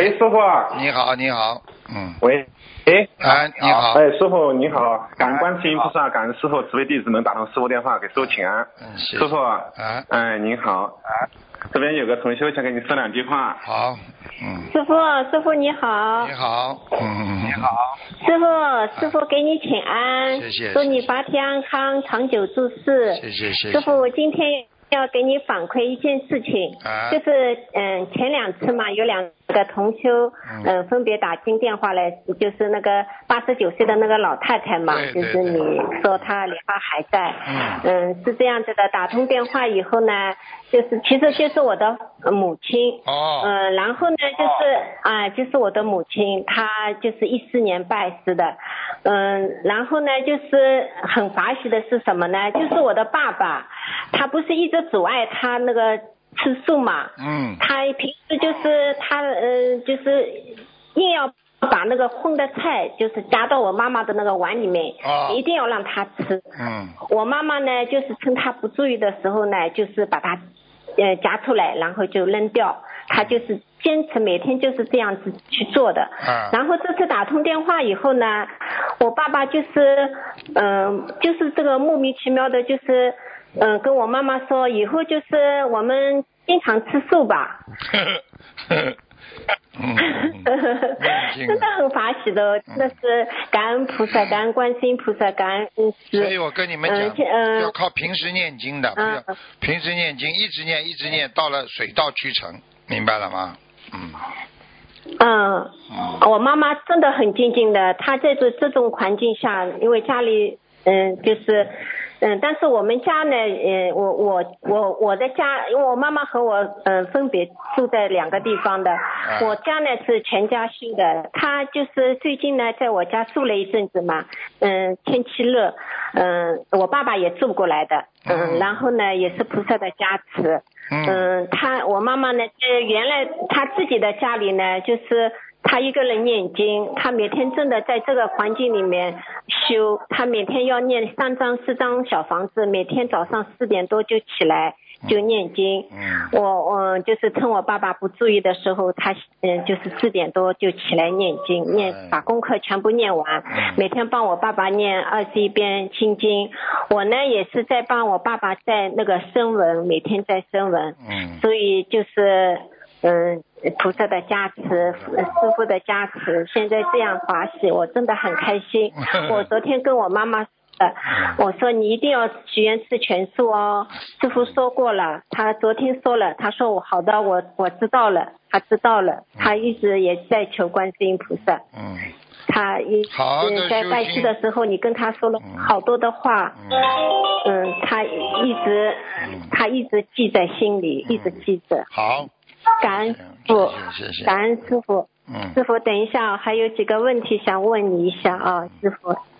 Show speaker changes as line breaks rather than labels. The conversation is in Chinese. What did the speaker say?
喂，师傅。
你好，你好。
喂，哎，
你好。
哎，师傅你好，感恩观世音菩萨，感恩师傅慈悲弟子能打通师傅电话，给师傅请安。
谢谢
师傅。哎，您好。这边有个同修想跟你说两句话。
好。
师傅你好。
你好。你好。
师傅给你请安。
谢谢。
祝你法体安康，长久住世。
谢谢。
师傅，我今天要给你反馈一件事情，就是前2次嘛，有2个同修分别打进电话来，就是那个89岁的那个老太太嘛，就是你说她莲花还在，是这样子的，打通电话以后呢，其实就是我的母亲，然后呢就是我的母亲，她就是14年拜师的，然后呢就是很法喜的是什么呢？就是我的爸爸，他不是一直阻碍他那个吃素嘛，他平时就是他就是硬要把那个荤的菜就是夹到我妈妈的那个碗里面，一定要让他吃。我妈妈呢就是趁他不注意的时候呢，就是把他夹出来，然后就扔掉。他就是坚持每天就是这样子去做的。然后这次打通电话以后呢，我爸爸就是就是这个莫名其妙的，就是跟我妈妈说，以后就是我们经常吃素吧。真的很法喜的，真的是感恩菩萨，感恩观世音菩萨，感恩恩师。
所以我跟你们讲，要靠平时念经的，不要平时念经，一直念，到了水到渠成，明白了吗？
我妈妈真的很静静的，她在这种环境下，因为家里就是但是我们家呢我的家，因为我妈妈和我分别住在2个地方的，我家呢是全家修的，她就是最近呢在我家住了一阵子嘛，天气热，我爸爸也住过来的，然后呢也是菩萨的加持，我妈妈呢原来她自己的家里呢就是他一个人念经，他每天真的在这个环境里面修，他每天要念3张4张小房子，每天早上4点多就起来就念经。我就是趁我爸爸不注意的时候，他就是4点多就起来念经，把功课全部念完，每天帮我爸爸念21遍心经。我呢也是在帮我爸爸在那个声闻，每天在声闻，所以就是菩萨的加持，师父的加持，现在这样法喜，我真的很开心。我昨天跟我妈妈说的，我说你一定要许愿吃全素哦，师父说过了，他昨天说了，他说好的，我知道了，他知道了，他一直也在求观世音菩萨。他在拜师的时候，你跟他说了好多的话，他一直记在心里，一直记着。
好。
感恩师父，
谢谢
感恩师父。师父，等一下，还有几个问题想问你一下啊，师父。